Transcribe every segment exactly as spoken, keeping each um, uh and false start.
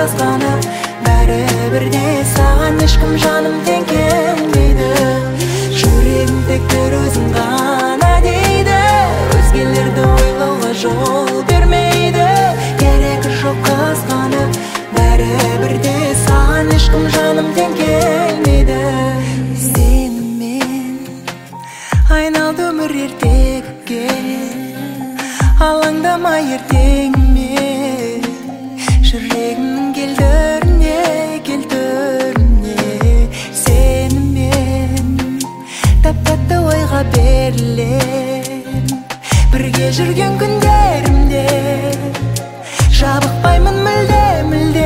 қызғанып, бәрібірде саған ешкім жаным тең келмейді. Жүрегім тек бір өзің ғана дейді, өзгелерді ойлауға жол бермейді. Керегі жоқ қызғанып, бәрібірде саған ешкім жаным тең келмейді. Сенімен айналды өмір ертегіге, алаңдама ертеңіме, жүрегімнің келдіріне, келдіріне. Сенімен тап-тәтті ойға берілем, бірге жүрген күндерімде жабықпаймын мүлде, мүлде.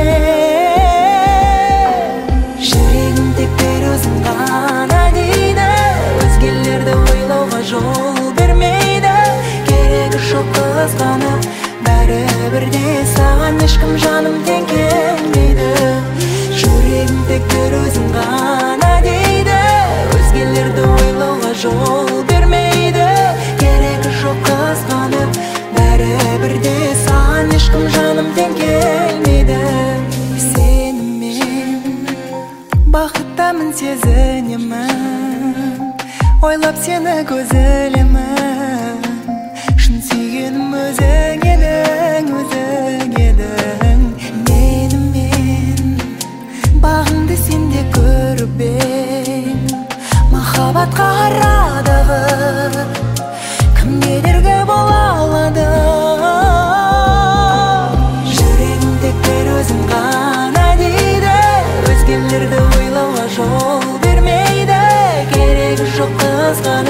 Жүрегім тек бір өзің ғана дейді, өзгелерді ойлауға жол бермейді. Керегі жоқ қызғанып, бәрібірде саған ешкім жаным тең келмейді. Жүрегім тек бір өзің ғана дейді, өзгелерді ойлауға жол бермейді. Керегі жоқ қызғанып, бәрібірде саған ешкім жаным тең келмейді. Сенімен бақыттамын сезінемін, ойлап сені көз ілемін. Шын сүйгенім өзің едің, өзің едің. Менімен бағыңды сен де көріп ең, махаббатқа арадағы кім кедергі бола алады? Жүрегім тек бір өзің ғана дейді, өзгелерді ойлауға жол бермейді. Керегі жоқ қызғанып,